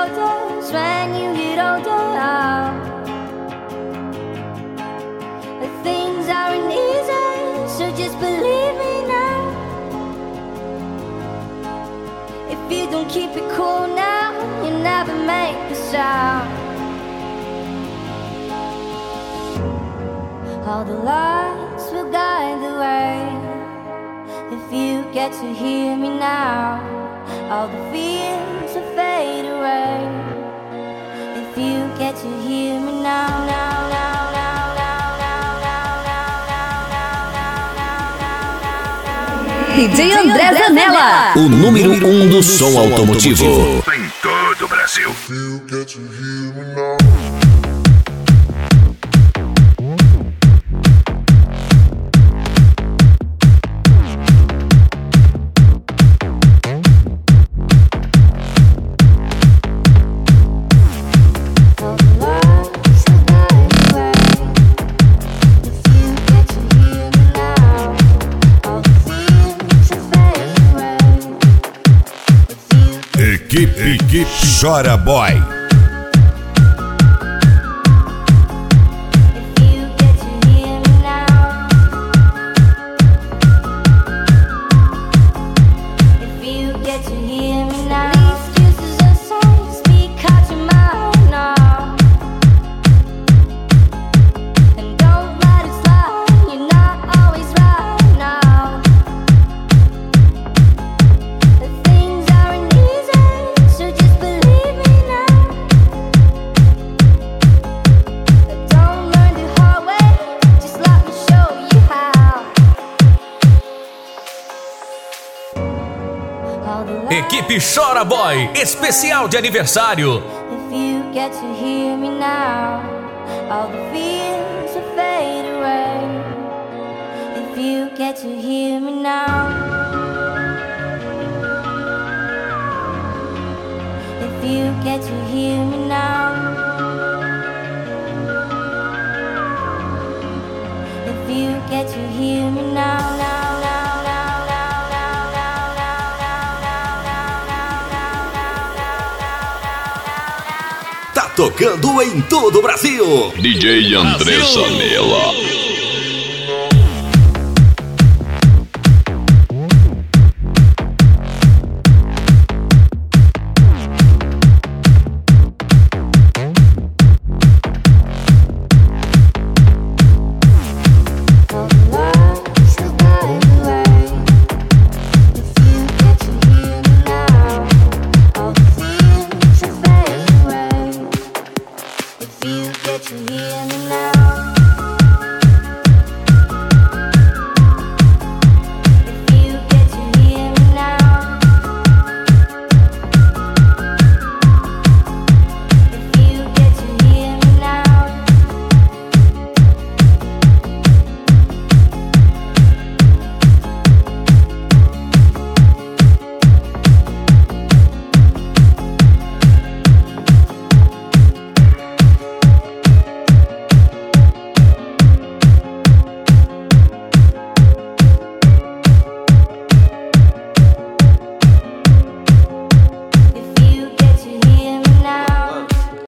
shoulders when you get older. Things aren't easy, so just believe me now. If you don't keep it cool now, you'll never make a sound. All the lights will guide the way. If you get to hear me now, all the fears will fade away. If you get to hear me now, now, now, now, now, now, now, now, now, now. DJ André Zanella, o número 1 do som automotivo em todo o Brasil. If you get to hear me now. Equipe Chora Boy. Equipe Chora Boy, especial de aniversário. If you get to hear me now, all the fears will fade away. If you get to hear me now, if you get to hear me now, if you get to hear me now, now, now, now, now, now, now, Tá tocando em todo o Brasil. DJ André Zanella.